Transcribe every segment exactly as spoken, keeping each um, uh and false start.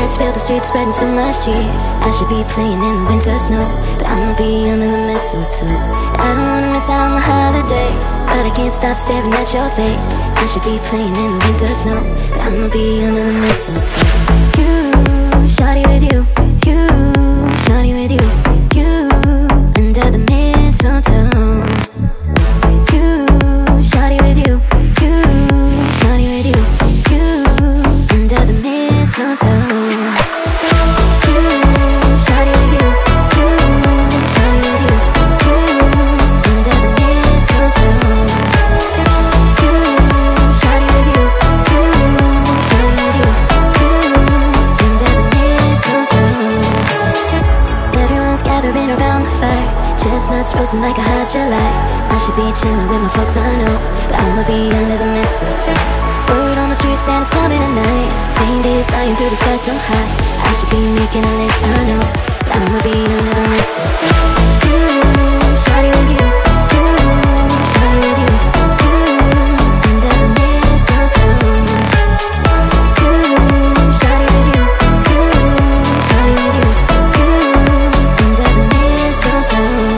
Lights fill the streets, spreading so much cheer. I should be playing in the winter snow, but I'ma be under the mistletoe. I don't wanna miss out on the holiday, but I can't stop staring at your face. I should be playing in the winter snow, but I'ma be under the mistletoe. You, shawty with you, with you, shawty with you, with you, under the mistletoe. With you, shawty with you, with you, shawty with you, with you, under the mistletoe. Chestnuts roasting like a hot July. I should be chilling with my folks, I know, but I'ma be under the mistletoe. Word on the street, Santa's coming tonight. Reindeer's flying through the sky so high. I should be making a list, I know, but I'ma be under the mistletoe. You, shawty with you, you, shawty with you, you, under the mistletoe. You, shawty with you, you, shawty with you, you, under the mistletoe.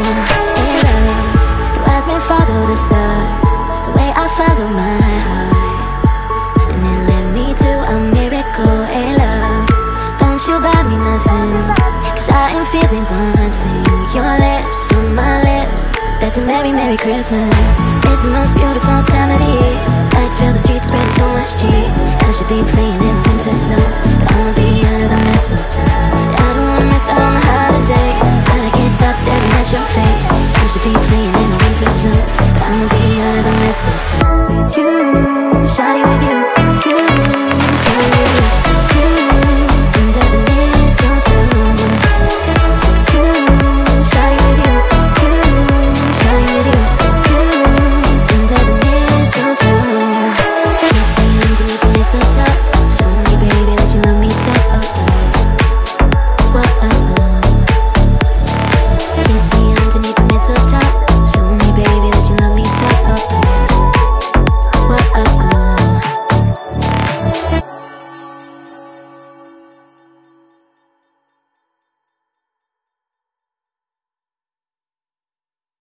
Follow the star, the way I follow my heart, and it led me to a miracle. Hey love, don't you buy me nothing, cause I am feeling one thing. Your lips on my lips, that's a merry, merry Christmas. It's the most beautiful time of the year. Lights fill the streets, spreading so much cheer. I should be playing in the winter snow, but I'ma be under the mistletoe. I don't wanna miss out on the holiday, but I can't stop staring at your face. I should be playing in the winter snow, but I'ma be under the mistletoe with you.